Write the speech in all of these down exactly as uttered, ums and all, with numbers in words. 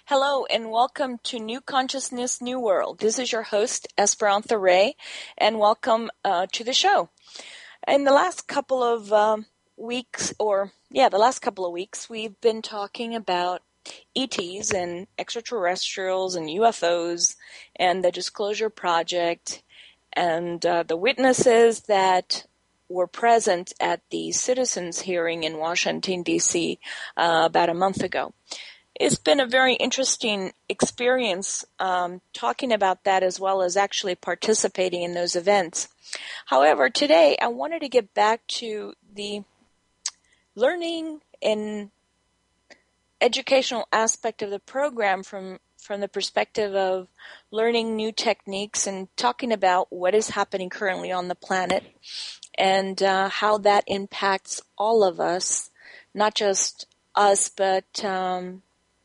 Hello and welcome to New Consciousness, New World. This is your host, Esperanza Ray, and welcome uh, to the show. In the last couple of um, weeks, or yeah, the last couple of weeks, we've been talking about E Ts and extraterrestrials and U F Os and the Disclosure Project and uh, the witnesses that were present at the citizens' hearing in Washington, D C uh, about a month ago. It's been a very interesting experience um, talking about that as well as actually participating in those events. However, today I wanted to get back to the learning and educational aspect of the program from, from the perspective of learning new techniques and talking about what is happening currently on the planet and uh, how that impacts all of us, not just us, but um,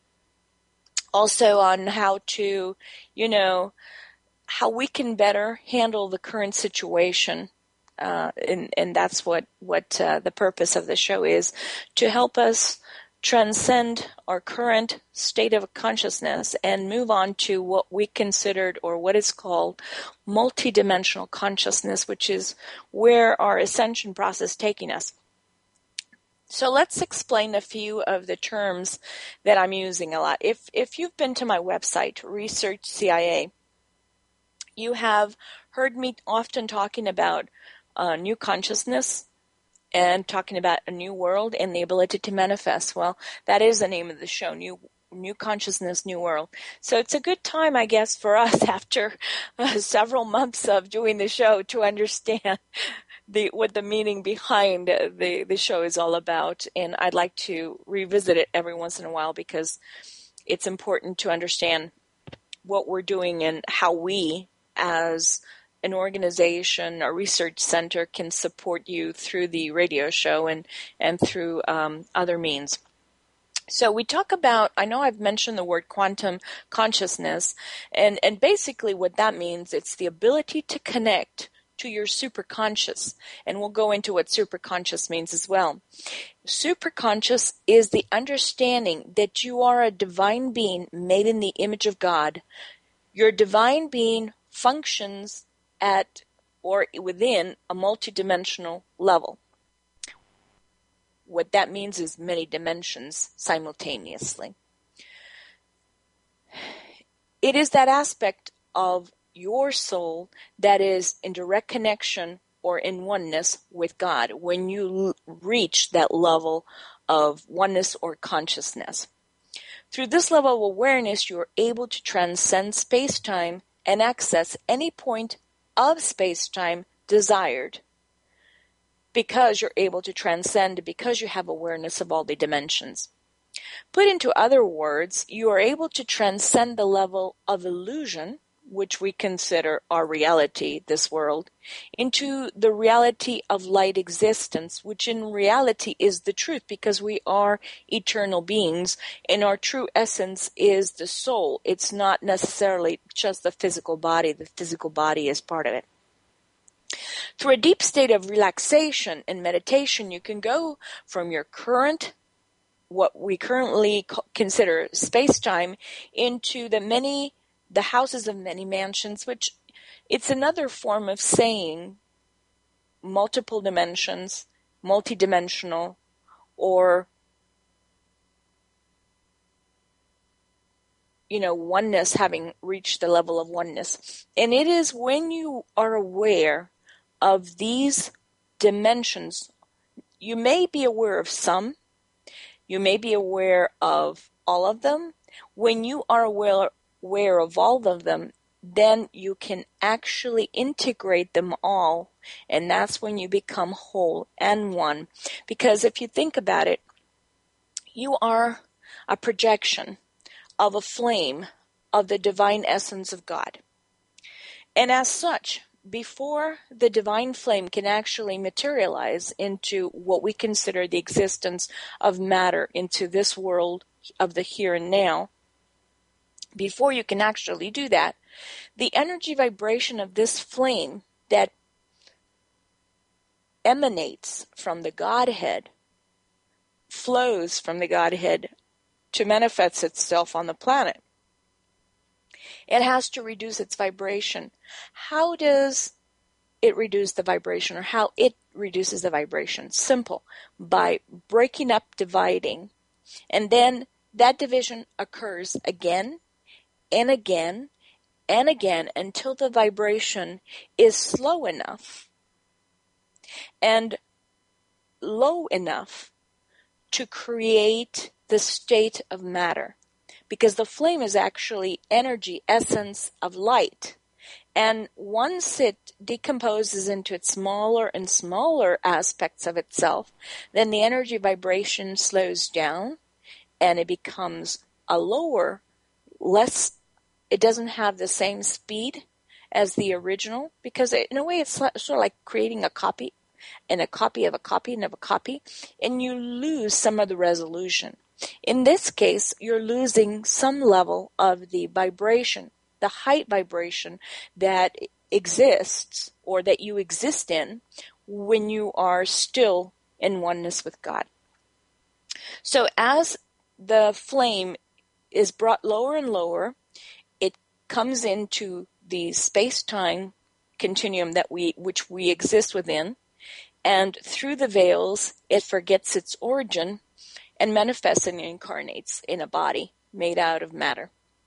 also on how to, you know, how we can better handle the current situation. Uh, and, and that's what, what uh, the purpose of the show is, to help us transcend our current state of consciousness and move on to what we considered, or what is called, multidimensional consciousness, which is where our ascension process is taking us. So let's explain a few of the terms that I'm using a lot. If if you've been to my website, Research C I A, you have heard me often talking about uh, new consciousness and talking about a new world and the ability to manifest. Well, that is the name of the show, New New Consciousness, New World. So it's a good time, I guess, for us after uh, several months of doing the show to understand The, what the meaning behind the, the show is all about. And I'd like to revisit it every once in a while because it's important to understand what we're doing and how we, as an organization, a research center, can support you through the radio show and, and through um, other means. So we talk about, I know I've mentioned the word quantum consciousness, and, and basically what that means, it's the ability to connect to your superconscious, and we'll go into what superconscious means as well. Superconscious is the understanding that you are a divine being made in the image of God. Your divine being functions at or within a multidimensional level. What that means is many dimensions simultaneously. It is that aspect of your soul that is in direct connection or in oneness with God when you reach that level of oneness or consciousness. Through this level of awareness, you are able to transcend space-time and access any point of space-time desired, because you're able to transcend, because you have awareness of all the dimensions. Put into other words, you are able to transcend the level of illusion, which we consider our reality, this world, into the reality of light existence, which in reality is the truth, because we are eternal beings, and our true essence is the soul. It's not necessarily just the physical body. The physical body is part of it. Through a deep state of relaxation and meditation, you can go from your current, what we currently consider space-time, into the many the houses of many mansions, which it's another form of saying multiple dimensions, multidimensional, or, you know, oneness, having reached the level of oneness. And it is when you are aware of these dimensions, you may be aware of some, you may be aware of all of them. When you are aware aware of all of them, then you can actually integrate them all, and that's when you become whole and one. Because if you think about it, you are a projection of a flame of the divine essence of God. And as such, before the divine flame can actually materialize into what we consider the existence of matter, into this world of the here and now, before you can actually do that, the energy vibration of this flame that emanates from the Godhead, flows from the Godhead to manifest itself on the planet. It has to reduce its vibration. How does it reduce the vibration, or how it reduces the vibration? Simple. By breaking up, dividing, and then that division occurs again and again and again until the vibration is slow enough and low enough to create the state of matter. Because the flame is actually energy, essence of light. And once it decomposes into its smaller and smaller aspects of itself, then the energy vibration slows down and it becomes a lower, less, it doesn't have the same speed as the original, because it, in a way it's sort of like creating a copy and a copy of a copy and of a copy, and you lose some of the resolution. In this case, you're losing some level of the vibration, the height vibration that exists or that you exist in when you are still in oneness with God. So as the flame is brought lower and lower, it comes into the space-time continuum that we, which we exist within, and through the veils, it forgets its origin and manifests and incarnates in a body made out of matter.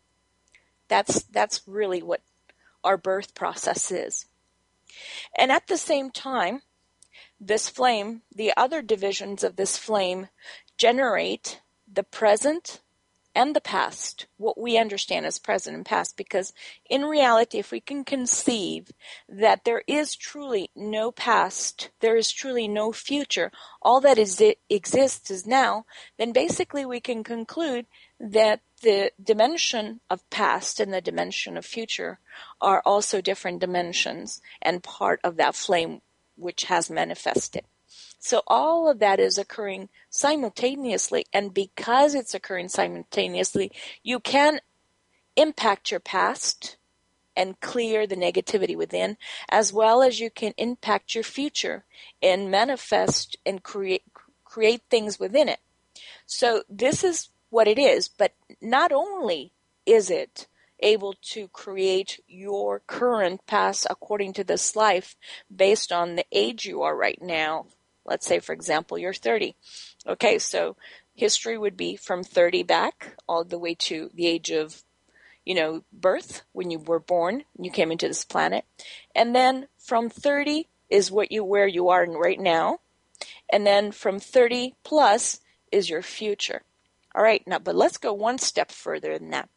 That's that's really what our birth process is. And at the same time, this flame, the other divisions of this flame, generate the present and the past, what we understand as present and past, because in reality, if we can conceive that there is truly no past, there is truly no future, all that is it exists is now, then basically we can conclude that the dimension of past and the dimension of future are also different dimensions and part of that flame which has manifested. So all of that is occurring simultaneously, and because it's occurring simultaneously, you can impact your past and clear the negativity within, as well as you can impact your future and manifest and create create things within it. So this is what it is, but not only is it able to create your current past according to this life based on the age you are right now. Let's say, for example, you're thirty. Okay, so history would be from thirty back all the way to the age of, you know, birth, when you were born, you came into this planet. And then from thirty is what you where you are right now. And then from thirty plus is your future. All right, now, but let's go one step further than that.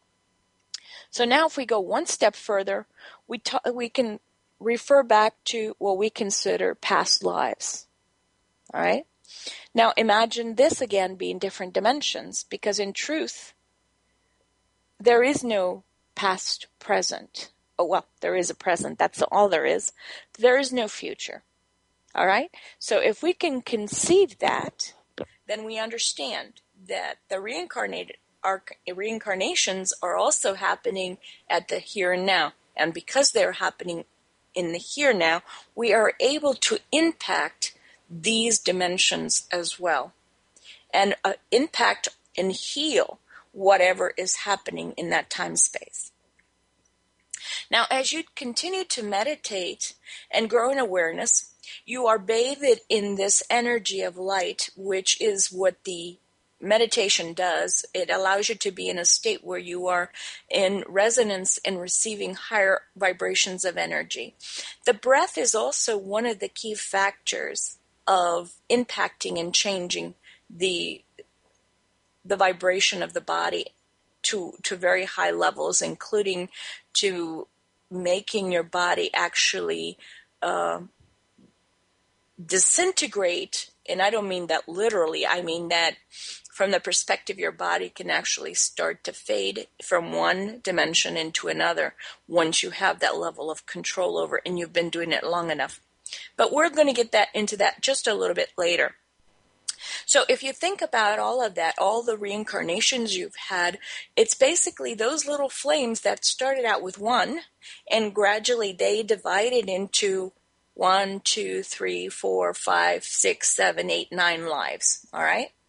So now if we go one step further, we ta- we can refer back to what we consider past lives. All right? Now imagine this again being different dimensions, because in truth, there is no past, present. Oh, well, there is a present. That's all there is. There is no future. All right? So if we can conceive that, then we understand that the reincarnated our reincarnations are also happening at the here and now. And because they're happening in the here now, we are able to impact these dimensions as well, and uh, impact and heal whatever is happening in that time space. Now, as you continue to meditate and grow in awareness, you are bathed in this energy of light, which is what the meditation does. It allows you to be in a state where you are in resonance and receiving higher vibrations of energy. The breath is also one of the key factors of impacting and changing the the vibration of the body to to very high levels, including to making your body actually uh, disintegrate. And I don't mean that literally. I mean that from the perspective, your body can actually start to fade from one dimension into another once you have that level of control over it and you've been doing it long enough. But we're going to get that into that just a little bit later. So if you think about all of that, all the reincarnations you've had, it's basically those little flames that started out with one, and gradually they divided into one, two, three, four, five, six, seven, eight, nine lives. All right?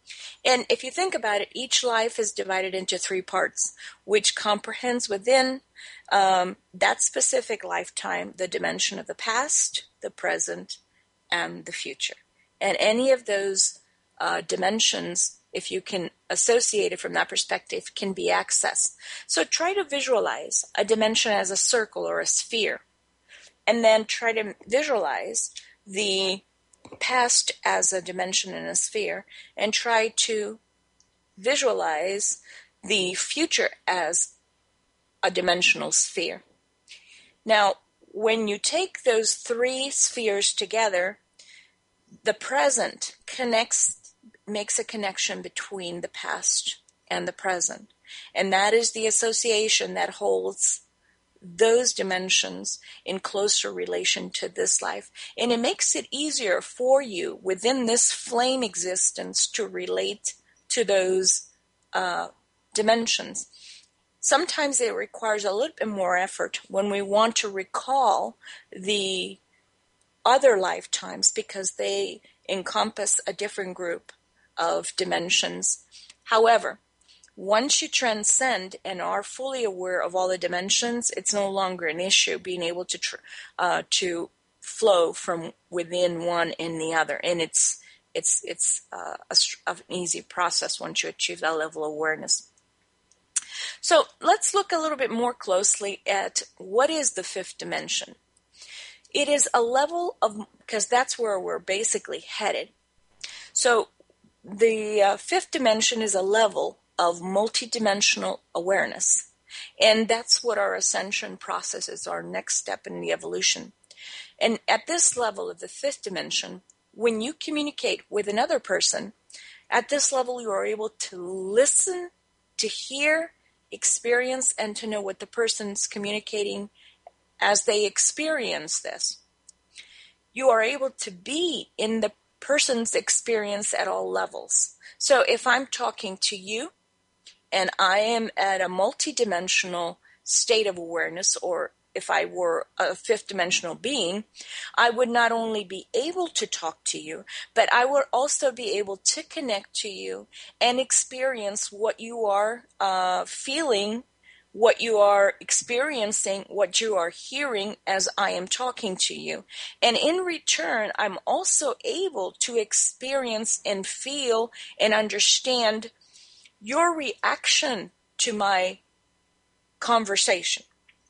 And if you think about it, each life is divided into three parts, which comprehends within um, that specific lifetime the dimension of the past, the present, and the future. And any of those uh, dimensions, if you can associate it from that perspective, can be accessed. So try to visualize a dimension as a circle or a sphere, and then try to visualize the past as a dimension in a sphere, and try to visualize the future as a dimensional sphere. Now, when you take those three spheres together, the present connects, makes a connection between the past and the present. And that is the association that holds those dimensions in closer relation to this life. And it makes it easier for you within this flame existence to relate to those uh, dimensions. Sometimes it requires a little bit more effort when we want to recall the other lifetimes because they encompass a different group of dimensions. However, once you transcend and are fully aware of all the dimensions, it's no longer an issue being able to tr- uh, to flow from within one and the other, and it's it's it's uh, a, an easy process once you achieve that level of awareness. So let's look a little bit more closely at what is the fifth dimension. It is a level of, because that's where we're basically headed. So the uh, fifth dimension is a level of multidimensional awareness. And that's what our ascension process is, our next step in the evolution. And at this level of the fifth dimension, when you communicate with another person, at this level you are able to listen, to hear, experience, and to know what the person's communicating as they experience this. You are able to be in the person's experience at all levels. So if I'm talking to you, and I am at a multidimensional state of awareness, or if I were a fifth dimensional being, I would not only be able to talk to you, but I would also be able to connect to you and experience what you are uh, feeling, what you are experiencing, what you are hearing as I am talking to you. And in return, I'm also able to experience and feel and understand your reaction to my conversation.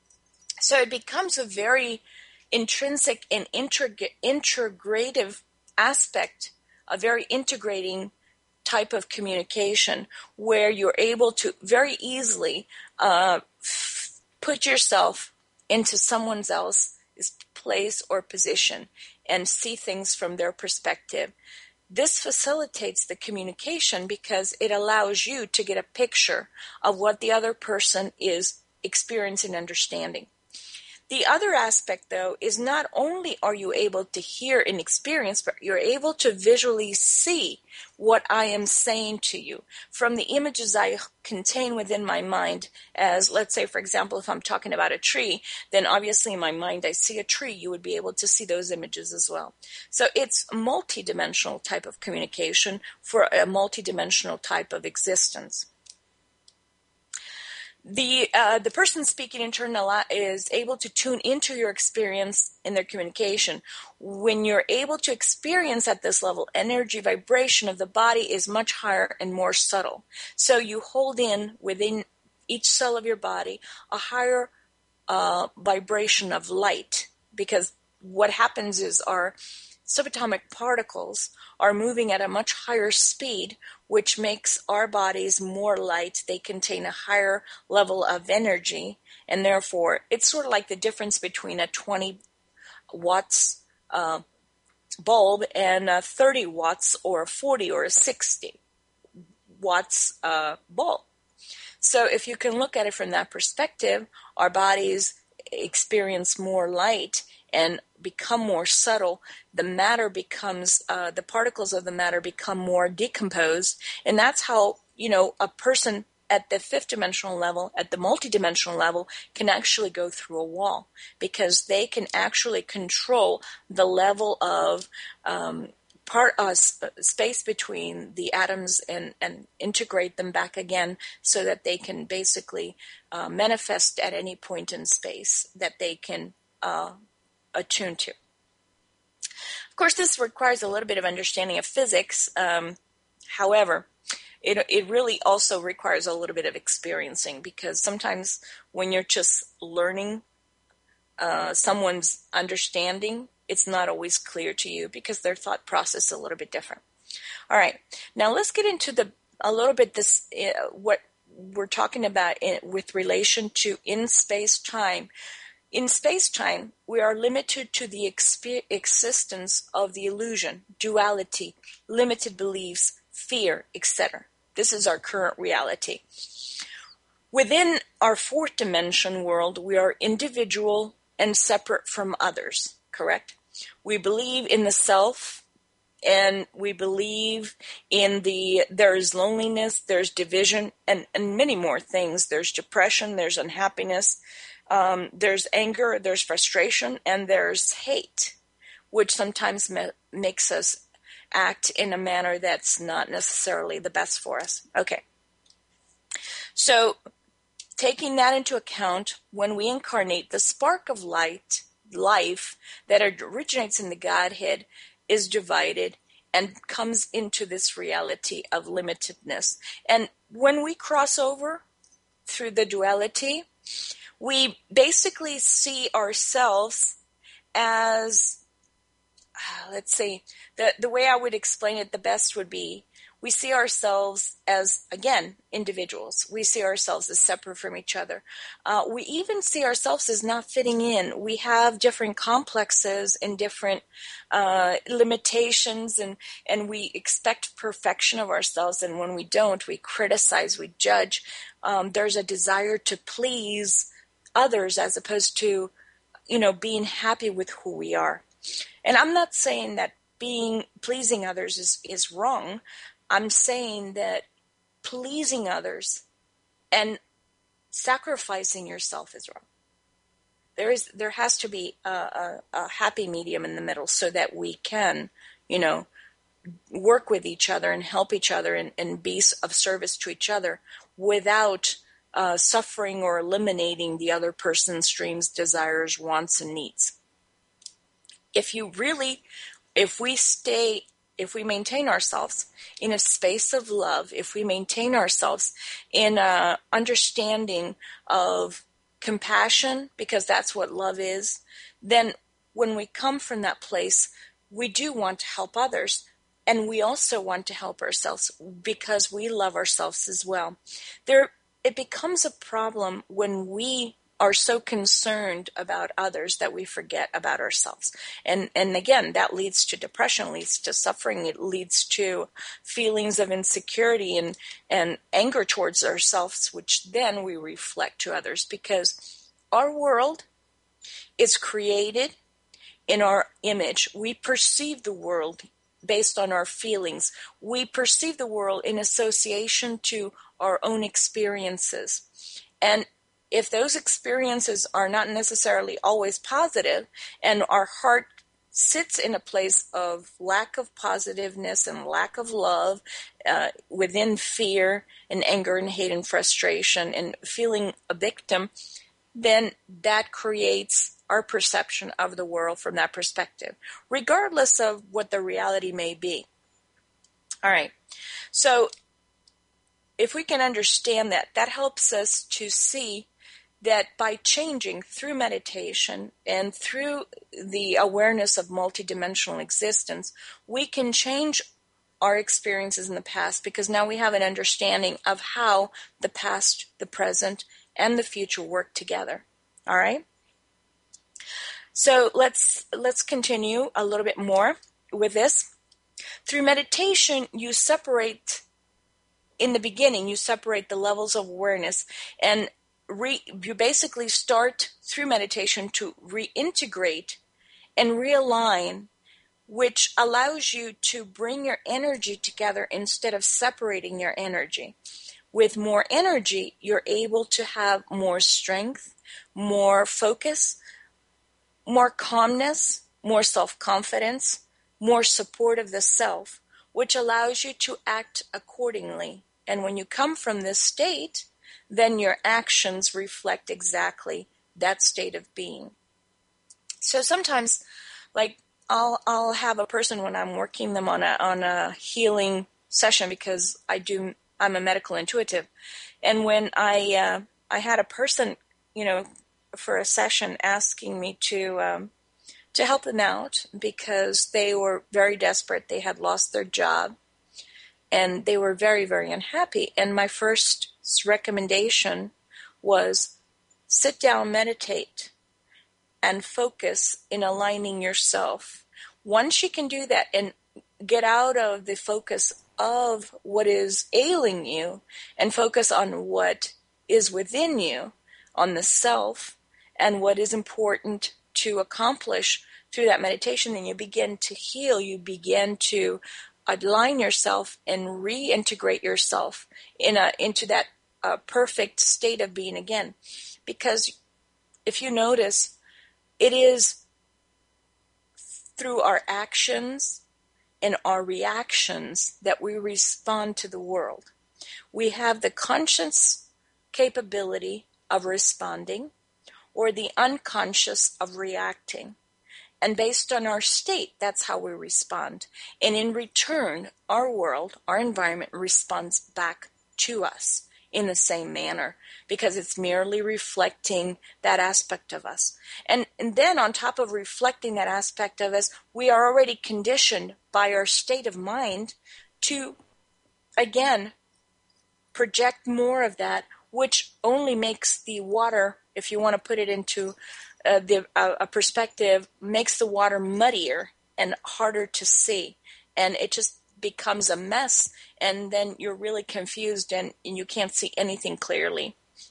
So it becomes a very intrinsic and integ- integrative aspect, a very integrating type of communication where you're able to very easily uh, f- put yourself into someone else's place or position and see things from their perspective. This facilitates the communication because it allows you to get a picture of what the other person is experiencing and understanding. The other aspect, though, is not only are you able to hear and experience, but you're able to visually see what I am saying to you from the images I contain within my mind. As, let's say, for example, if I'm talking about a tree, then obviously in my mind I see a tree. You would be able to see those images as well. So it's a multidimensional type of communication for a multidimensional type of existence. The uh, the person speaking in turn is able to tune into your experience in their communication. When you're able to experience at this level, energy vibration of the body is much higher and more subtle. So you hold in within each cell of your body a higher uh, vibration of light, because what happens is our subatomic particles are moving at a much higher speed, which makes our bodies more light. They contain a higher level of energy, and therefore it's sort of like the difference between a twenty watts uh, bulb and a thirty watts or a forty or a sixty watts uh, bulb. So if you can look at it from that perspective, our bodies experience more light and become more subtle. The matter becomes, uh, the particles of the matter become more decomposed. And that's how, you know, a person at the fifth dimensional level, at the multidimensional level, can actually go through a wall, because they can actually control the level of um, part uh, space between the atoms and, and integrate them back again so that they can basically uh, manifest at any point in space that they can uh, attune to. Of course, this requires a little bit of understanding of physics. Um, however, it, it really also requires a little bit of experiencing, because sometimes when you're just learning uh, someone's understanding, it's not always clear to you because their thought process is a little bit different. All right, now let's get into the a little bit this uh, what we're talking about in, with relation to in space-time. In space-time, we are limited to the exp- existence of the illusion, duality, limited beliefs, fear, et cetera. This is our current reality. Within our fourth dimension world, we are individual and separate from others, correct? We believe in the self, and we believe in the, there's loneliness, there's division, and, and many more things. There's depression, there's unhappiness, um, there's anger, there's frustration, and there's hate, which sometimes ma- makes us act in a manner that's not necessarily the best for us. Okay. So, taking that into account, when we incarnate, the spark of light, life that originates in the Godhead is divided and comes into this reality of limitedness. And when we cross over through the duality, we basically see ourselves as, let's see, the, the way I would explain it the best would be, we see ourselves as, again, individuals. We see ourselves as separate from each other. Uh, we even see ourselves as not fitting in. We have different complexes and different uh, limitations, and, and we expect perfection of ourselves. And when we don't, we criticize, we judge. Um, there's a desire to please others as opposed to, you know, being happy with who we are. And I'm not saying that being pleasing others is, is wrong. I'm saying that pleasing others and sacrificing yourself is wrong. There is, there has to be a, a, a happy medium in the middle so that we can, you know, work with each other and help each other and, and be of service to each other without uh, suffering or eliminating the other person's dreams, desires, wants, and needs. If you really, if we stay If we maintain ourselves in a space of love, if we maintain ourselves in a understanding of compassion, because that's what love is, then when we come from that place, we do want to help others, and we also want to help ourselves because we love ourselves as well. There, it becomes a problem when we are so concerned about others that we forget about ourselves. And and again, that leads to depression, leads to suffering, it leads to feelings of insecurity and, and anger towards ourselves, which then we reflect to others, because our world is created in our image. We perceive the world based on our feelings. We perceive the world in association to our own experiences. And if those experiences are not necessarily always positive, and our heart sits in a place of lack of positiveness and lack of love, uh, within fear and anger and hate and frustration and feeling a victim, then that creates our perception of the world from that perspective, regardless of what the reality may be. All right. So if we can understand that, that helps us to see that by changing through meditation and through the awareness of multidimensional existence, we can change our experiences in the past, because now we have an understanding of how the past, the present, and the future work together. All right? So let's let's continue a little bit more with this. Through meditation, you separate, in the beginning, you separate the levels of awareness, and Re, you basically start through meditation to reintegrate and realign, which allows you to bring your energy together instead of separating your energy. With more energy, you're able to have more strength, more focus, more calmness, more self-confidence, more support of the self, which allows you to act accordingly. And when you come from this state, then your actions reflect exactly that state of being. So sometimes, like, I'll I'll have a person when I'm working them on a on a healing session, because I do I'm a medical intuitive, and when I uh, I had a person, you know, for a session asking me to um, to help them out because they were very desperate. They had lost their job, and they were very, very unhappy. And my first recommendation was sit down, meditate, and focus in aligning yourself. Once you can do that and get out of the focus of what is ailing you and focus on what is within you, on the self, and what is important to accomplish through that meditation, then you begin to heal. You begin to align yourself and reintegrate yourself in a into that uh, perfect state of being again. Because if you notice, it is through our actions and our reactions that we respond to the world. We have the conscious capability of responding or the unconscious of reacting. And based on our state, that's how we respond. And in return, our world, our environment responds back to us in the same manner, because it's merely reflecting that aspect of us. And, and then on top of reflecting that aspect of us, we are already conditioned by our state of mind to, again, project more of that, which only makes the water, if you want to put it into uh, the, uh, a perspective, makes the water muddier and harder to see. And it just becomes a mess, and then you're really confused and, and you can't see anything clearly.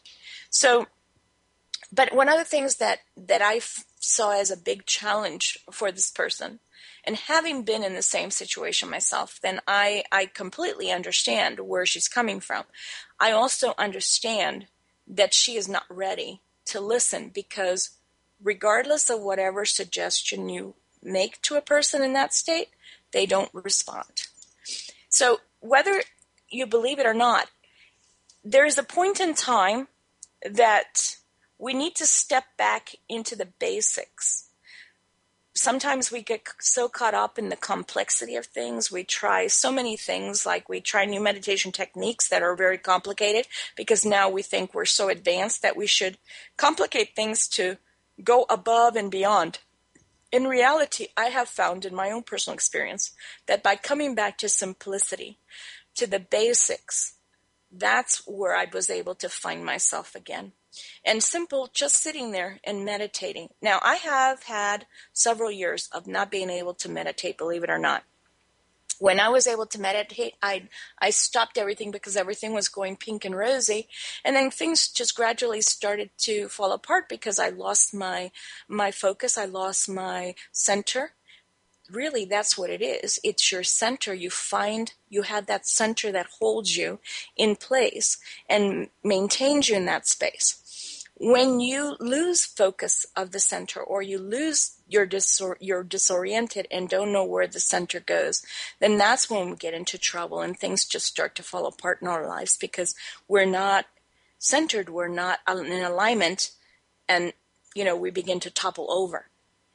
So, but one of the things that, that I f- saw as a big challenge for this person, and having been in the same situation myself, then I, I completely understand where she's coming from. I also understand that she is not ready to listen, because regardless of whatever suggestion you make to a person in that state, they don't respond. So whether you believe it or not, there is a point in time that we need to step back into the basics. Sometimes we get so caught up in the complexity of things. We try so many things, like we try new meditation techniques that are very complicated, because now we think we're so advanced that we should complicate things to go above and beyond. In reality, I have found in my own personal experience that by coming back to simplicity, to the basics, that's where I was able to find myself again. And simple, just sitting there and meditating. Now, I have had several years of not being able to meditate, believe it or not. When I was able to meditate, I I stopped everything because everything was going pink and rosy, and then things just gradually started to fall apart because I lost my my focus, I lost my center. Really, that's what it is. It's your center. You find you have that center that holds you in place and maintains you in that space. When you lose focus of the center, or you lose your disor- you're disoriented and don't know where the center goes, then that's when we get into trouble and things just start to fall apart in our lives, because we're not centered, we're not in alignment, and you know we begin to topple over.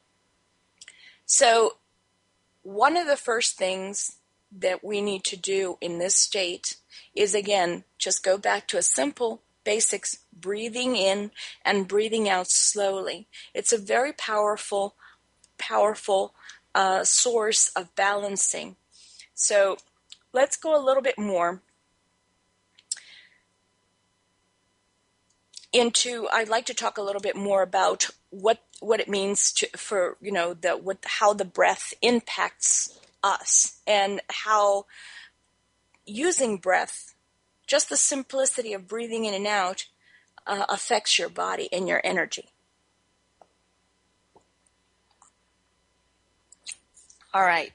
So one of the first things that we need to do in this state is, again, just go back to a simple basics, breathing in and breathing out slowly. It's a very powerful, powerful uh, source of balancing. So let's go a little bit more into, I'd like to talk a little bit more about what what it means to, for, you know, the what how the breath impacts us, and how using breath, just the simplicity of breathing in and out, uh, affects your body and your energy. All right.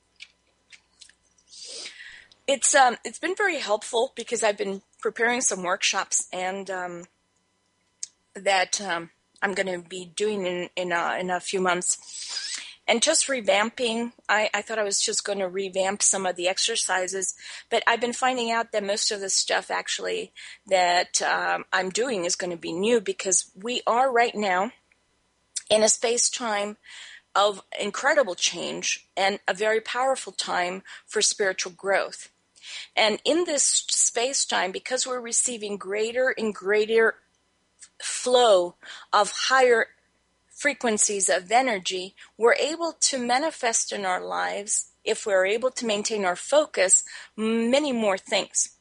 It's um it's been very helpful because I've been preparing some workshops, and um, that um, I'm going to be doing in in a, in a few months, And just revamping, I, I thought I was just going to revamp some of the exercises, but I've been finding out that most of the stuff actually that um, I'm doing is going to be new, because we are right now in a space-time of incredible change and a very powerful time for spiritual growth. And in this space-time, because we're receiving greater and greater flow of higher frequencies of energy, we're able to manifest in our lives, if we're able to maintain our focus, many more things.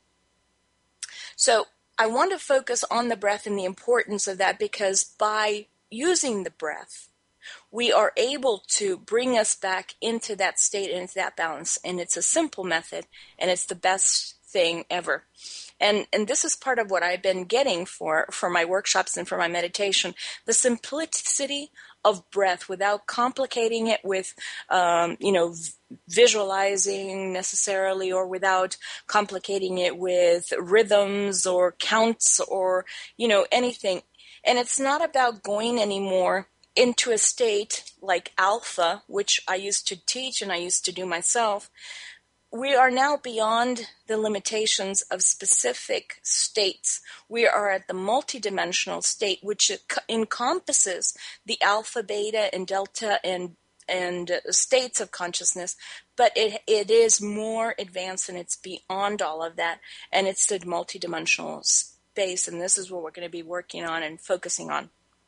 So I want to focus on the breath and the importance of that, because by using the breath, we are able to bring us back into that state and into that balance. And it's a simple method, and it's the best thing ever. And and this is part of what I've been getting for, for my workshops and for my meditation, the simplicity of breath without complicating it with, um, you know, visualizing necessarily, or without complicating it with rhythms or counts or, you know, anything. And it's not about going anymore into a state like alpha, which I used to teach and I used to do myself. We are now beyond the limitations of specific states. We are at the multidimensional state, which encompasses the alpha, beta, and delta and and states of consciousness, but it it is more advanced, and it's beyond all of that, and it's the multidimensional space, and this is what we're going to be working on and focusing on.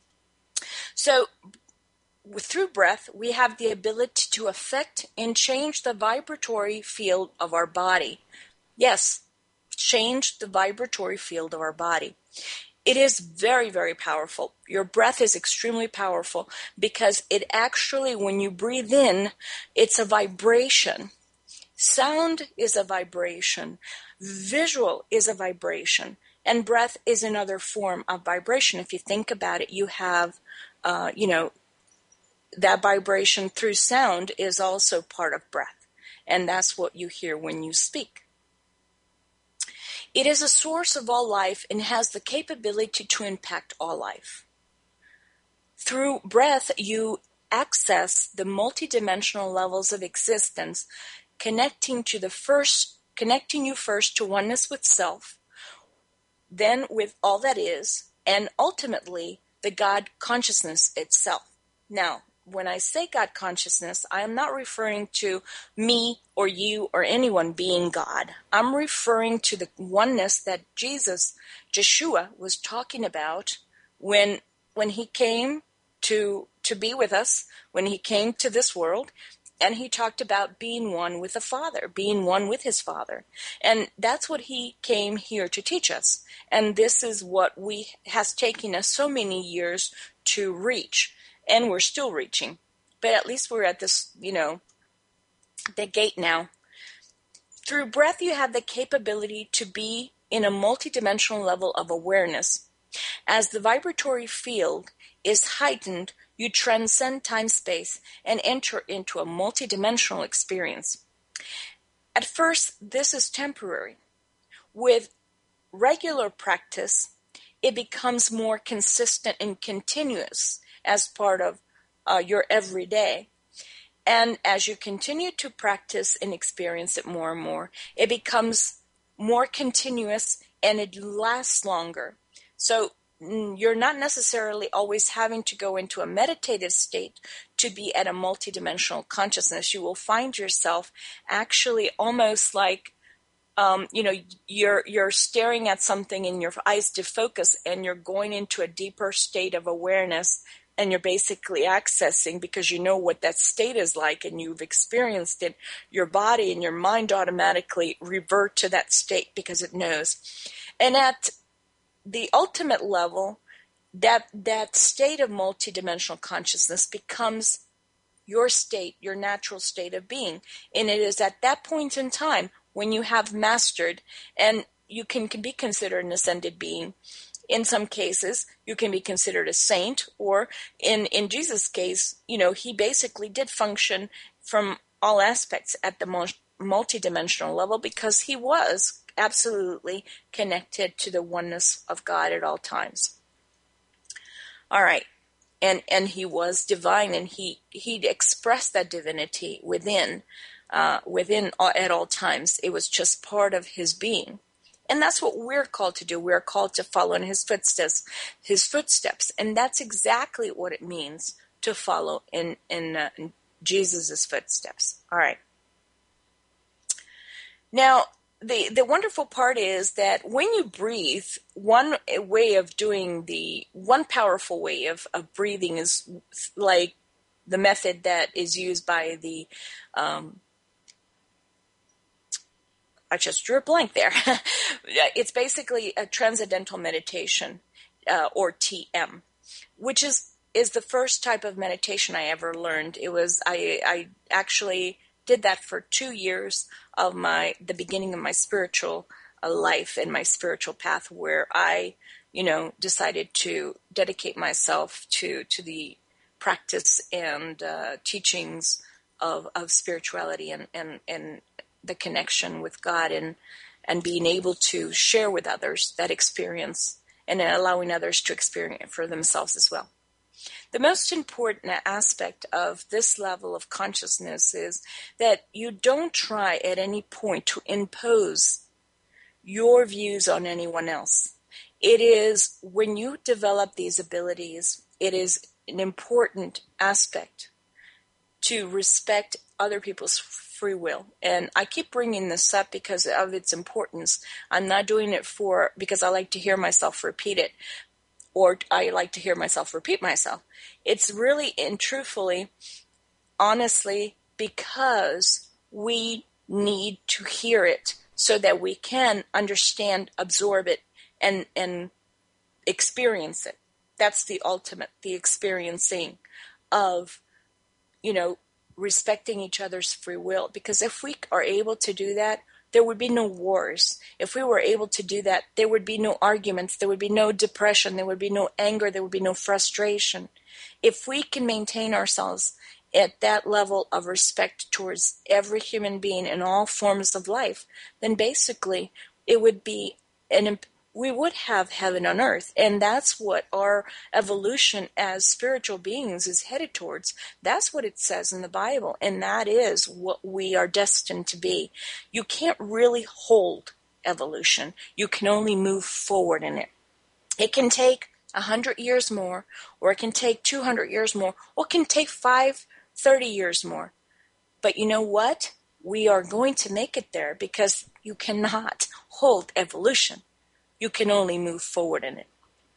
So through breath, we have the ability to affect and change the vibratory field of our body. Yes, change the vibratory field of our body. It is very, very powerful. Your breath is extremely powerful, because it actually, when you breathe in, it's a vibration. Sound is a vibration. Visual is a vibration. And breath is another form of vibration. If you think about it, you have, uh, you know, that vibration through sound is also part of breath, and that's what you hear when you speak. It is a source of all life and has the capability to impact all life. Through breath, you access the multidimensional levels of existence, connecting to the first, connecting you first to oneness with self, then with all that is, and ultimately the God consciousness itself. Now, when I say God consciousness, I am not referring to me or you or anyone being God. I'm referring to the oneness that Jesus, Yeshua, was talking about when when he came to to be with us, when he came to this world, and he talked about being one with the Father, being one with his Father. And that's what he came here to teach us. And this is what we has taken us so many years to reach. And we're still reaching, but at least we're at this, you know, the gate now. Through breath, you have the capability to be in a multidimensional level of awareness. As the vibratory field is heightened, you transcend time-space and enter into a multidimensional experience. At first, this is temporary. With regular practice, it becomes more consistent and continuous as part of uh, your everyday. And as you continue to practice and experience it more and more, it becomes more continuous and it lasts longer. So you're not necessarily always having to go into a meditative state to be at a multidimensional consciousness. You will find yourself actually almost like Um, you know, you're you're staring at something and your eyes defocus, and you're going into a deeper state of awareness, and you're basically accessing, because you know what that state is like and you've experienced it. Your body and your mind automatically revert to that state because it knows. And at the ultimate level, that that state of multidimensional consciousness becomes your state, your natural state of being. And it is at that point in time when you have mastered, and you can, can be considered an ascended being. In some cases, you can be considered a saint, or in, in Jesus' case, you know, he basically did function from all aspects at the most multidimensional level, because he was absolutely connected to the oneness of God at all times. All right. and and he was divine, and he he expressed that divinity within uh, within all, at all times. It was just part of his being, and that's what we're called to do. We're called to follow in his footsteps, his footsteps, and that's exactly what it means to follow in in, uh, in Jesus's footsteps. All right. Now, the the wonderful part is that when you breathe, one way of doing the one powerful way of, of breathing is like the method that is used by the um, I just drew a blank there. It's basically a transcendental meditation, uh, or T M, which is is the first type of meditation I ever learned. It was I I actually did that for two years of my the beginning of my spiritual uh, life and my spiritual path, where I, you know, decided to dedicate myself to to the practice and uh, teachings of of spirituality and and and the connection with God, and and being able to share with others that experience, and allowing others to experience it for themselves as well. The most important aspect of this level of consciousness is that you don't try at any point to impose your views on anyone else. It is when you develop these abilities, it is an important aspect to respect other people's free will. And I keep bringing this up because of its importance. I'm not doing it for because I like to hear myself repeat it, or I like to hear myself repeat myself. It's really and truthfully, honestly, because we need to hear it so that we can understand, absorb it, and, and experience it. That's the ultimate, the experiencing of, you know, respecting each other's free will. Because if we are able to do that, there would be no wars. If we were able to do that, there would be no arguments, there would be no depression, there would be no anger, there would be no frustration. If we can maintain ourselves at that level of respect towards every human being in all forms of life, then basically it would be an we would have heaven on earth. And that's what our evolution as spiritual beings is headed towards. That's what it says in the Bible. And that is what we are destined to be. You can't really hold evolution. You can only move forward in it. It can take a hundred years more, or it can take two hundred years more, or it can take five, thirty years more. But you know what? We are going to make it there, because you cannot hold evolution. You can only move forward in it.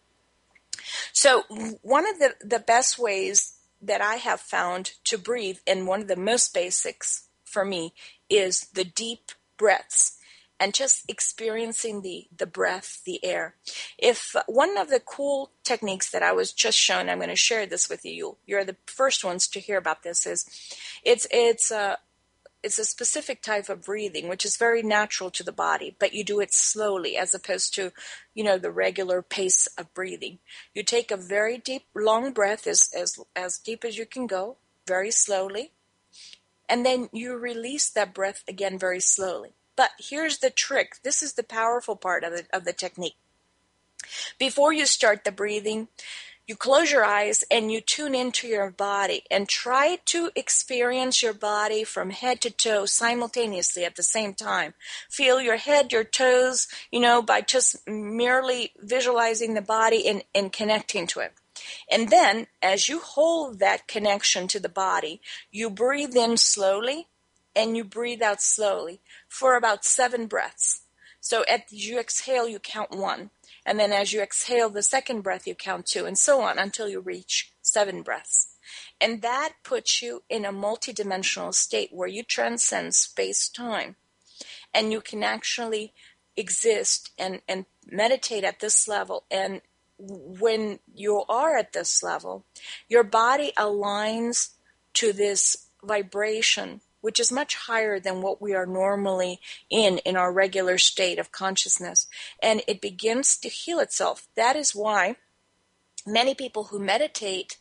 So one of the, the best ways that I have found to breathe, and one of the most basics for me, is the deep breaths and just experiencing the, the breath, the air. If one of the cool techniques that I was just shown, I'm going to share this with you. You're the first ones to hear about this. Is it's it's a It's a specific type of breathing, which is very natural to the body, but you do it slowly as opposed to, you know, the regular pace of breathing. You take a very deep, long breath, as, as, as deep as you can go, very slowly, and then you release that breath again very slowly. But here's the trick. This is the powerful part of the, of the technique. Before you start the breathing, you close your eyes and you tune into your body and try to experience your body from head to toe simultaneously at the same time. Feel your head, your toes, you know, by just merely visualizing the body and, and connecting to it. And then, as you hold that connection to the body, you breathe in slowly and you breathe out slowly for about seven breaths. So as you exhale, you count one. And then as you exhale the second breath, you count two, and so on until you reach seven breaths. And that puts you in a multidimensional state where you transcend space-time. And you can actually exist and, and meditate at this level. And when you are at this level, your body aligns to this vibration, which is much higher than what we are normally in, in our regular state of consciousness. And it begins to heal itself. That is why many people who meditate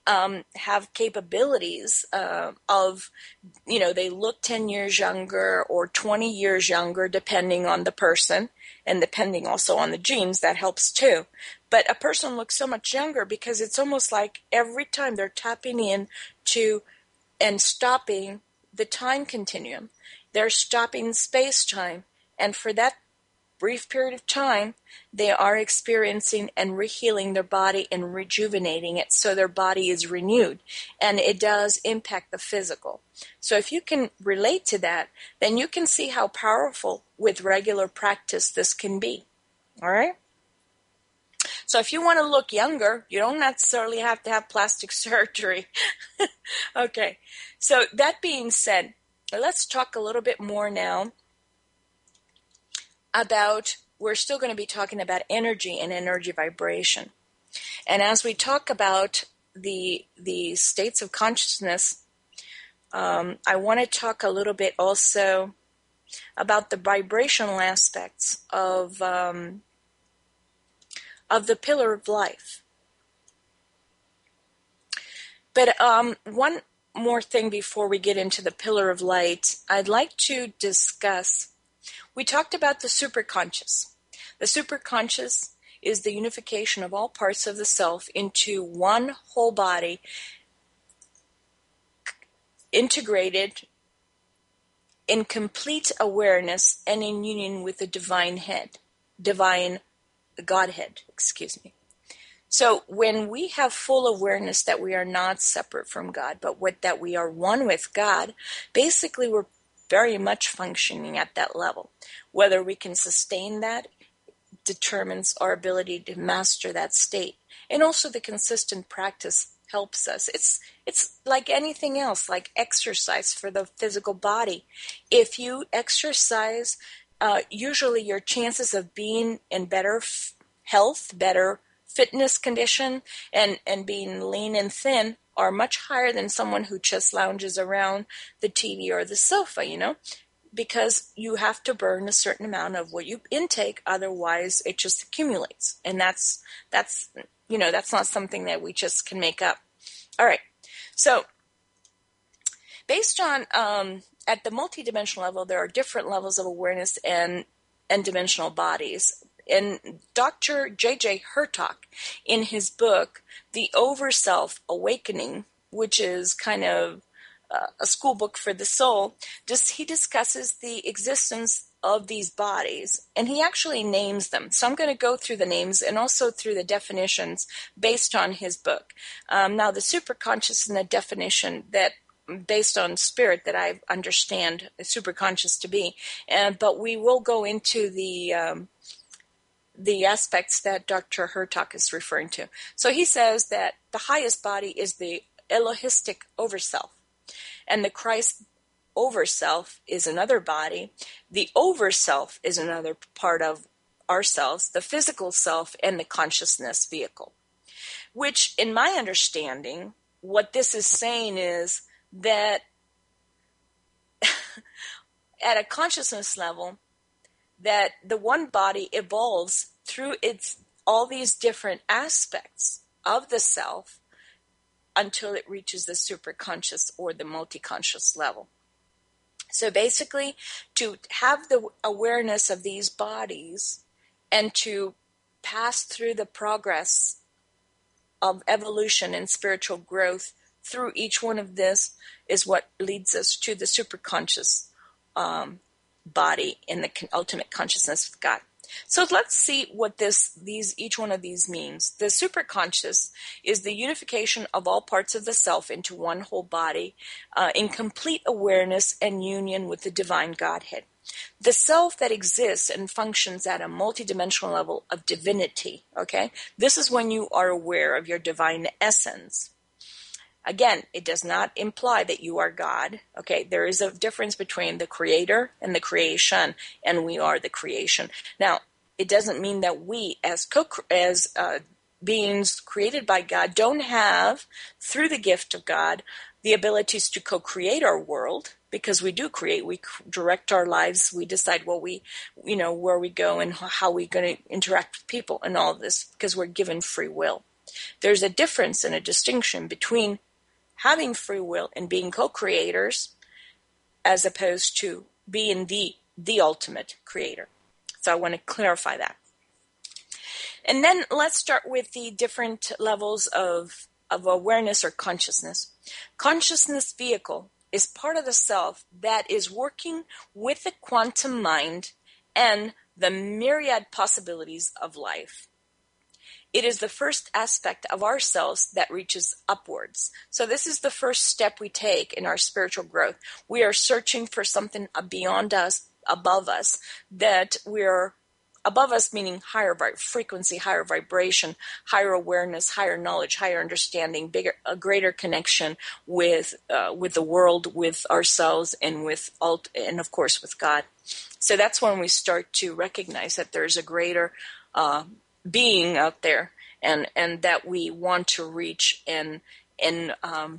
um, have capabilities uh, of, you know, they look ten years younger or twenty years younger, depending on the person and depending also on the genes. That helps too. But a person looks so much younger because it's almost like every time they're tapping in to and stopping the time continuum. They're stopping space-time. And for that brief period of time, they are experiencing and rehealing their body and rejuvenating it so their body is renewed. And it does impact the physical. So if you can relate to that, then you can see how powerful with regular practice this can be. All right? So if you want to look younger, you don't necessarily have to have plastic surgery. Okay. So that being said, let's talk a little bit more now about, we're still going to be talking about energy and energy vibration. And as we talk about the the states of consciousness, um, I want to talk a little bit also about the vibrational aspects of um, of the pillar of life. But um, one more thing before we get into the pillar of light, I'd like to discuss, we talked about the superconscious. The superconscious is the unification of all parts of the self into one whole body, integrated in complete awareness and in union with the divine head, divine Godhead, excuse me. So when we have full awareness that we are not separate from God, but what, that we are one with God, basically we're very much functioning at that level. Whether we can sustain that determines our ability to master that state. And also the consistent practice helps us. It's it's like anything else, like exercise for the physical body. If you exercise, uh, usually your chances of being in better f- health, better fitness condition, and, and being lean and thin are much higher than someone who just lounges around the T V or the sofa, you know, because you have to burn a certain amount of what you intake, otherwise it just accumulates. And that's, that's, you know, that's not something that we just can make up. All right. So based on, um, at the multidimensional level, there are different levels of awareness and, and dimensional bodies. And Doctor J J Hurtak, in his book, The Overself Awakening, which is kind of uh, a school book for the soul, just, he discusses the existence of these bodies, and he actually names them. So I'm going to go through the names and also through the definitions based on his book. Um, now, the superconscious and the definition that based on spirit that I understand superconscious to be, and but we will go into the um, the aspects that Doctor Hurtak is referring to. So he says that the highest body is the Elohistic overself, and the Christ overself is another body. The overself is another part of ourselves, the physical self, and the consciousness vehicle. Which, in my understanding, what this is saying is that at a consciousness level, that the one body evolves through its all these different aspects of the self until it reaches the superconscious or the multiconscious level. So basically, to have the awareness of these bodies and to pass through the progress of evolution and spiritual growth through each one of this is what leads us to the superconscious um, body in the ultimate consciousness of God. So let's see what this, these, each one of these means. The superconscious is the unification of all parts of the self into one whole body, uh, in complete awareness and union with the divine Godhead. The self that exists and functions at a multidimensional level of divinity, okay? This is when you are aware of your divine essence. Again, it does not imply that you are God, okay? There is a difference between the creator and the creation, and we are the creation. Now, it doesn't mean that we, as co- as uh, beings created by God, don't have, through the gift of God, the abilities to co-create our world, because we do create. We direct our lives. We decide what we, you know, where we go and how we're going to interact with people and all of this, because we're given free will. There's a difference and a distinction between having free will and being co-creators as opposed to being the, the ultimate creator. So I want to clarify that. And then let's start with the different levels of, of awareness or consciousness. Consciousness vehicle is part of the self that is working with the quantum mind and the myriad possibilities of life. It is the first aspect of ourselves that reaches upwards. So this is the first step we take in our spiritual growth. We are searching for something beyond us, above us, that we're above us, meaning higher frequency, higher vibration, higher awareness, higher knowledge, higher understanding, bigger, a greater connection with uh, with the world, with ourselves, and with alt, and of course with God. So that's when we start to recognize that there's a greater uh, being out there, and and that we want to reach and and um,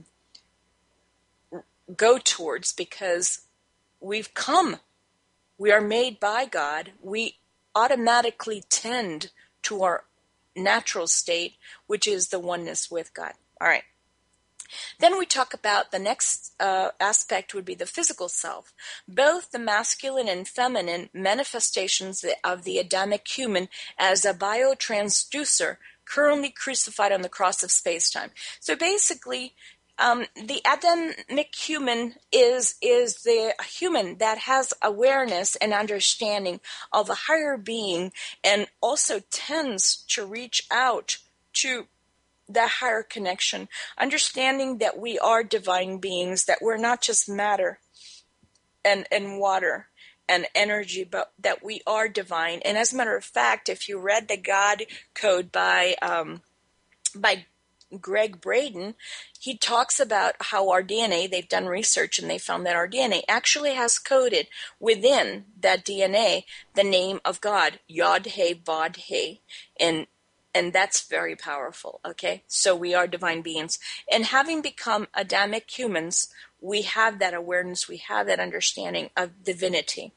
go towards, because we've come. We are made by God. We automatically tend to our natural state, which is the oneness with God. All right. Then we talk about the next uh, aspect would be the physical self. Both the masculine and feminine manifestations of the Adamic human as a biotransducer currently crucified on the cross of space-time. So basically, Um, the Adamic human is is the human that has awareness and understanding of a higher being, and also tends to reach out to the higher connection, understanding that we are divine beings, that we're not just matter and, and water and energy, but that we are divine. And as a matter of fact, if you read the God Code by um, by Greg Braden, he talks about how our D N A, they've done research and they found that our D N A actually has coded within that D N A the name of God, Yod He Vod He, and and that's very powerful, okay? So we are divine beings. And having become Adamic humans, we have that awareness, we have that understanding of divinity.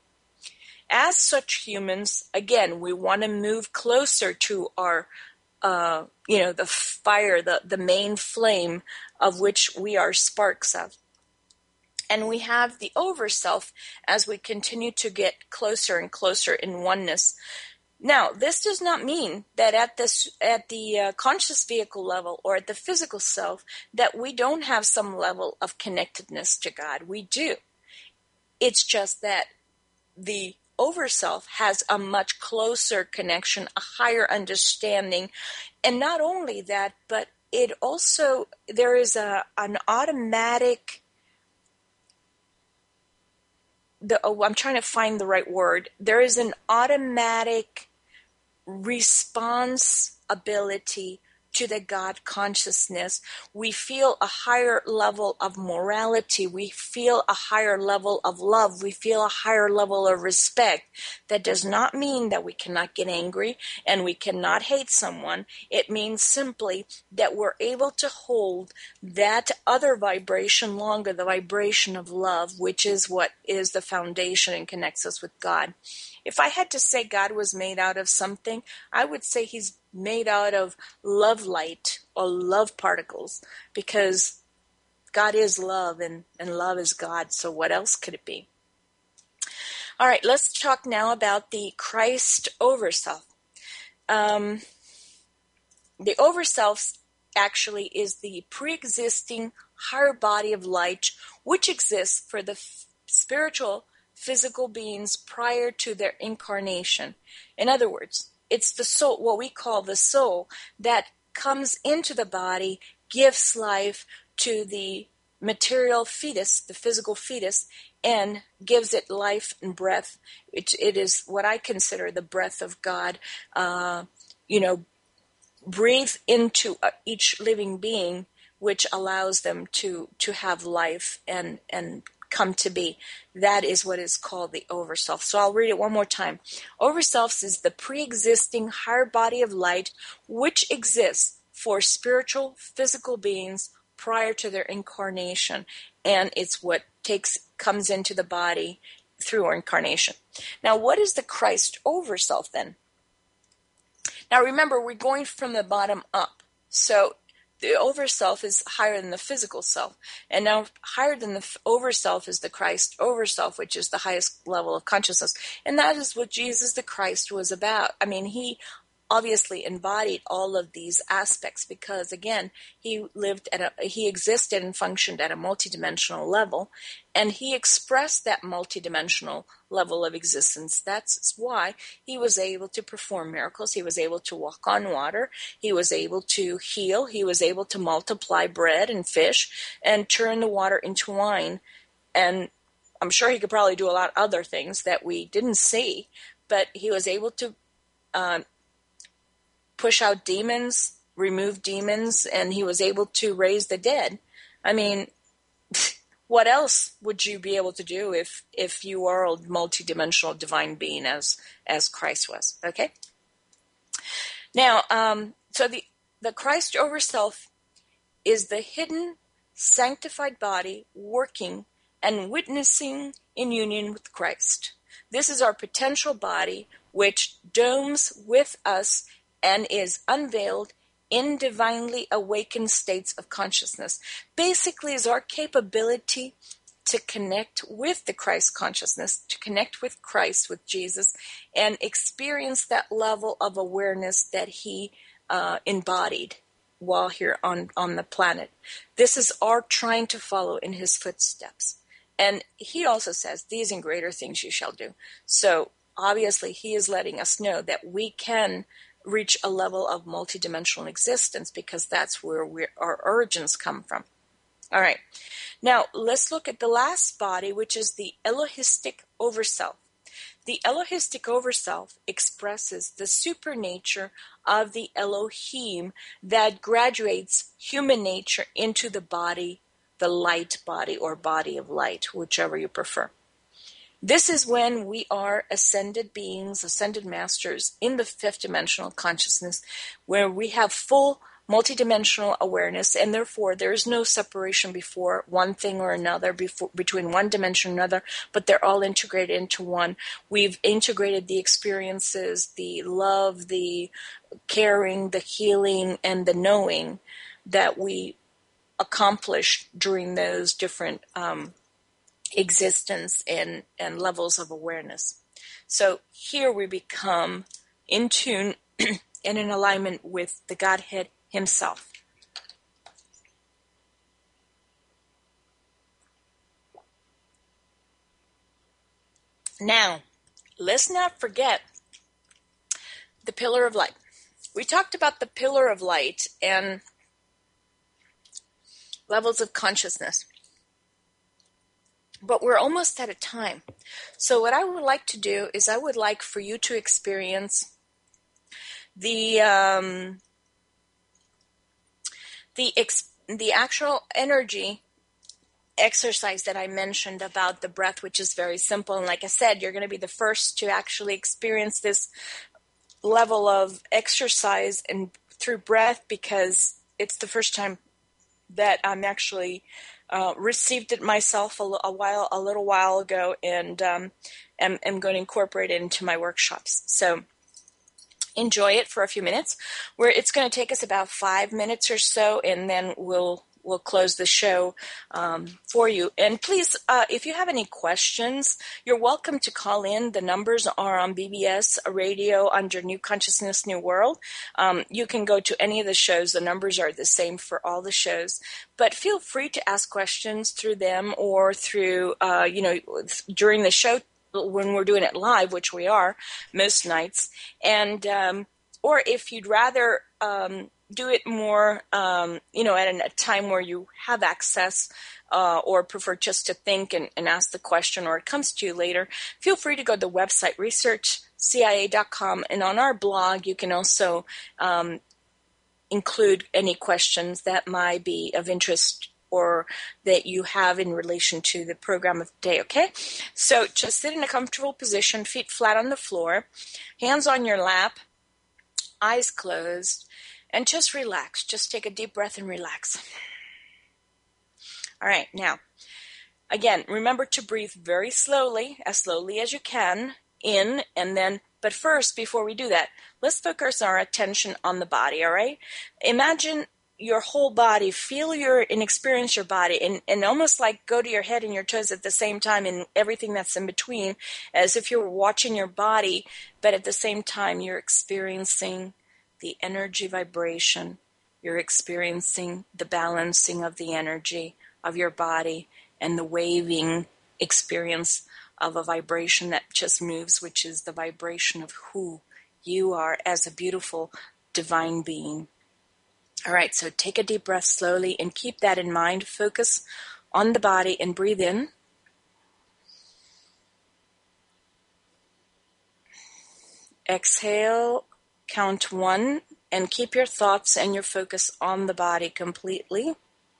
As such humans, again, we want to move closer to our Uh, you know, the fire, the, the main flame of which we are sparks of. And we have the overself as we continue to get closer and closer in oneness. Now, this does not mean that at this, at the uh, conscious vehicle level or at the physical self that we don't have some level of connectedness to God. We do. It's just that the overself has a much closer connection, a higher understanding. And not only that, but it also, there is a an automatic, the oh, I'm trying to find the right word. There is an automatic response ability to the God consciousness. We feel a higher level of morality. We feel a higher level of love. We feel a higher level of respect. That does not mean that we cannot get angry and we cannot hate someone. It means simply that we're able to hold that other vibration longer, the vibration of love, which is what is the foundation and connects us with God. If I had to say God was made out of something, I would say he's made out of love light or love particles, because God is love and, and love is God. So what else could it be? All right, let's talk now about the Christ overself. Um, the overself actually is the pre-existing higher body of light which exists for the f- spiritual physical beings prior to their incarnation. In other words, it's the soul, what we call the soul, that comes into the body, gives life to the material fetus, the physical fetus, and gives it life and breath. It, it is what I consider the breath of God. Uh, you know, breathe into each living being, which allows them to, to have life and, and come to be. That is what is called the overself. So I'll read it one more time. Overself is the pre-existing higher body of light which exists for spiritual physical beings prior to their incarnation, and it's what takes comes into the body through our incarnation. Now, what is the Christ overself then? Now remember, we're going from the bottom up. So the overself is higher than the physical self. And now higher than the overself is the Christ overself, which is the highest level of consciousness. And that is what Jesus the Christ was about. I mean, he obviously embodied all of these aspects because, again, he lived at a, he existed and functioned at a multidimensional level, and he expressed that multidimensional level of existence. That's why he was able to perform miracles. He was able to walk on water. He was able to heal. He was able to multiply bread and fish and turn the water into wine. And I'm sure he could probably do a lot of other things that we didn't see, but he was able to um, push out demons, remove demons, and he was able to raise the dead. I mean, what else would you be able to do if if you are a multidimensional divine being as as Christ was? Okay. Now, um, so the the Christ over self is the hidden, sanctified body working and witnessing in union with Christ. This is our potential body, which domes with us and is unveiled in divinely awakened states of consciousness. Basically is our capability to connect with the Christ consciousness, to connect with Christ, with Jesus, and experience that level of awareness that he uh, embodied while here on, on the planet. This is our trying to follow in his footsteps. And he also says, these and greater things you shall do. So obviously he is letting us know that we can reach a level of multidimensional existence because that's where we're, our origins come from. All right. Now, let's look at the last body, which is the Elohistic Overself. The Elohistic Overself expresses the supernature of the Elohim that graduates human nature into the body, the light body or body of light, whichever you prefer. This is when we are ascended beings, ascended masters in the fifth dimensional consciousness, where we have full multidimensional awareness, and therefore there is no separation before one thing or another, before, between one dimension and another, but they're all integrated into one. We've integrated the experiences, the love, the caring, the healing, and the knowing that we accomplished during those different um existence and, and levels of awareness. So here we become in tune and in alignment with the Godhead himself. Now, let's not forget the pillar of light. We talked about the pillar of light and levels of consciousness. But we're almost out of time. So what I would like to do is I would like for you to experience the um, the ex- the actual energy exercise that I mentioned about the breath, which is very simple. And like I said, you're going to be the first to actually experience this level of exercise and through breath because it's the first time that I'm actually Uh, received it myself a, a while, a little while ago, and um, am, am going to incorporate it into my workshops. So enjoy it for a few minutes. Where it's going to take us about five minutes or so, and then we'll we'll close the show um, for you. And please, uh, if you have any questions, you're welcome to call in. The numbers are on B B S radio under New Consciousness, New World. Um, you can go to any of the shows. The numbers are the same for all the shows. But feel free to ask questions through them or through, uh, you know, during the show when we're doing it live, which we are most nights. And um, or if you'd rather um, do it more, um, you know, at a time where you have access uh, or prefer just to think and, and ask the question or it comes to you later, feel free to go to the website research C I A dot com. And on our blog, you can also um, include any questions that might be of interest or that you have in relation to the program of the day, okay? So just sit in a comfortable position, feet flat on the floor, hands on your lap, eyes closed, and just relax. Just take a deep breath and relax. All right, now, again, remember to breathe very slowly, as slowly as you can, in, and then But first, before we do that, let's focus our attention on the body, all right? Imagine your whole body, feel your and experience your body, and, and almost like go to your head and your toes at the same time and everything that's in between, as if you were watching your body, but at the same time you're experiencing the energy vibration. You're experiencing the balancing of the energy of your body and the waving experience of a vibration that just moves, which is the vibration of who you are as a beautiful divine being. All right, so take a deep breath slowly and keep that in mind. Focus on the body and breathe in. Exhale, count one, and keep your thoughts and your focus on the body completely.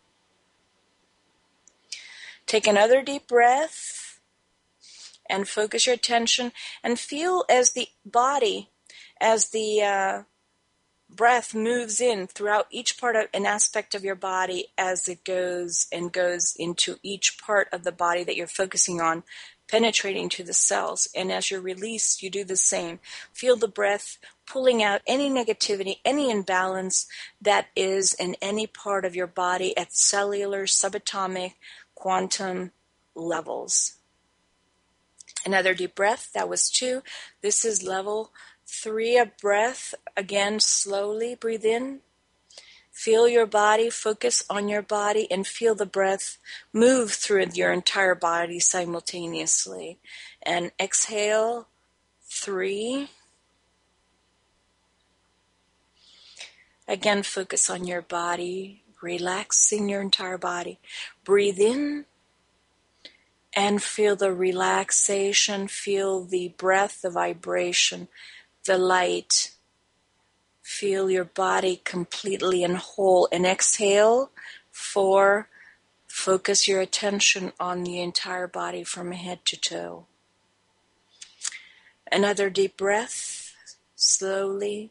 Take another deep breath and focus your attention and feel as the body, as the uh, breath moves in throughout each part of an aspect of your body as it goes and goes into each part of the body that you're focusing on, penetrating to the cells. And as you're released, you do the same. Feel the breath pulling out any negativity, any imbalance that is in any part of your body at cellular, subatomic, quantum levels. Another deep breath. That was two. This is level three of breath. Again, slowly breathe in. Feel your body, focus on your body, and feel the breath move through your entire body simultaneously. And exhale, three. Again, focus on your body, relaxing your entire body. Breathe in and feel the relaxation, feel the breath, the vibration, the light. Feel your body completely and whole. And exhale, four. Focus your attention on the entire body from head to toe. Another deep breath, slowly.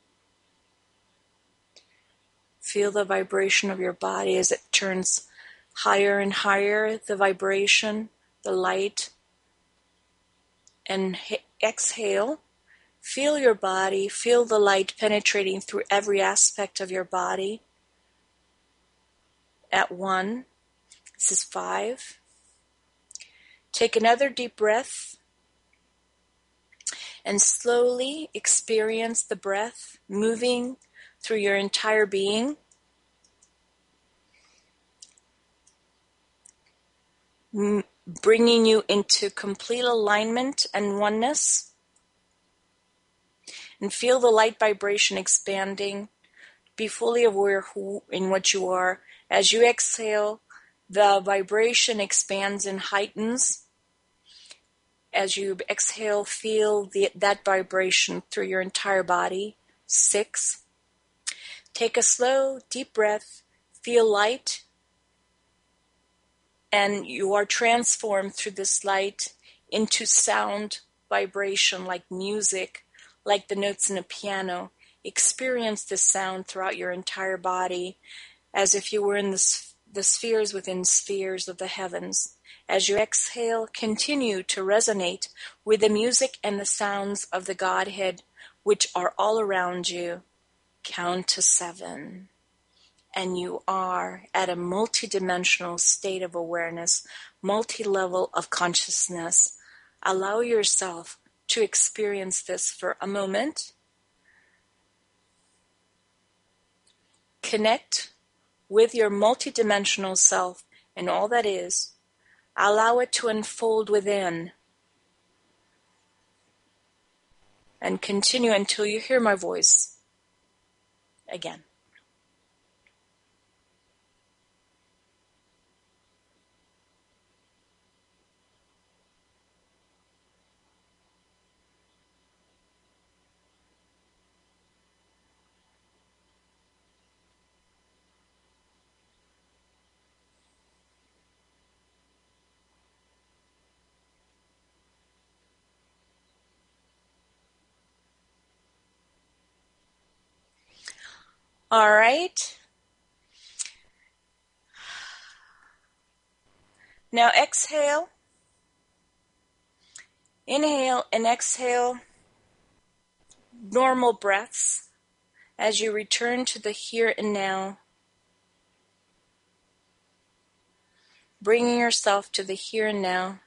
Feel the vibration of your body as it turns higher and higher, the vibration, the light. And exhale. Feel your body, feel the light penetrating through every aspect of your body. At one, this is five. Take another deep breath and slowly experience the breath moving through your entire being. M- bringing you into complete alignment and oneness. And feel the light vibration expanding. Be fully aware who in what you are. As you exhale, the vibration expands and heightens. As you exhale, feel the, that vibration through your entire body. Six. Take a slow, deep breath. Feel light. And you are transformed through this light into sound vibration like music, like the notes in a piano. Experience this sound throughout your entire body as if you were in the, the spheres within spheres of the heavens. As you exhale, continue to resonate with the music and the sounds of the Godhead, which are all around you. Count to seven. And you are at a multidimensional state of awareness, multi-level of consciousness. Allow yourself to experience this for a moment. Connect with your multidimensional self and all that is. Allow it to unfold within. And continue until you hear my voice again. All right. Now exhale. Inhale and exhale normal breaths as you return to the here and now, bringing yourself to the here and now,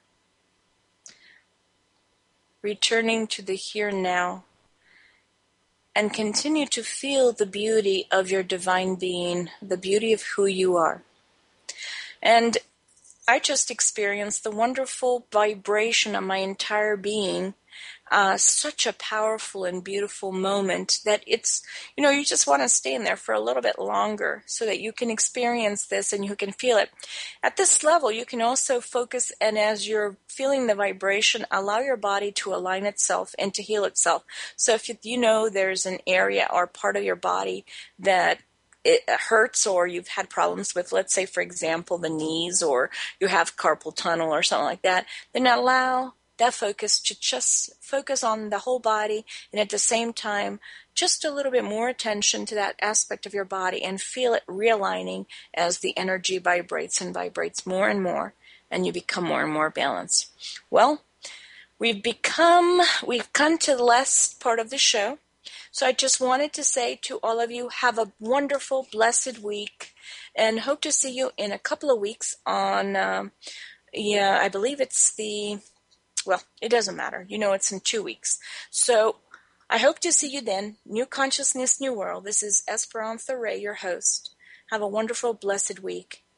returning to the here and now, and continue to feel the beauty of your divine being, the beauty of who you are. And I just experienced the wonderful vibration of my entire being, uh, such a powerful and beautiful moment that it's, you know, you just want to stay in there for a little bit longer so that you can experience this and you can feel it. At this level, you can also focus, and as you're feeling the vibration, allow your body to align itself and to heal itself. So if you, you know there's an area or part of your body that it hurts or you've had problems with, let's say, for example, the knees, or you have carpal tunnel or something like that, then allow that focus to just focus on the whole body, and at the same time, just a little bit more attention to that aspect of your body and feel it realigning as the energy vibrates and vibrates more and more, and you become more and more balanced. Well, we've become, we've come to the last part of the show. So I just wanted to say to all of you, have a wonderful, blessed week, and hope to see you in a couple of weeks on, um, yeah, I believe it's the, well, it doesn't matter. You know, it's in two weeks. So I hope to see you then. New Consciousness, New World. This is Esperanza Ray, your host. Have a wonderful, blessed week.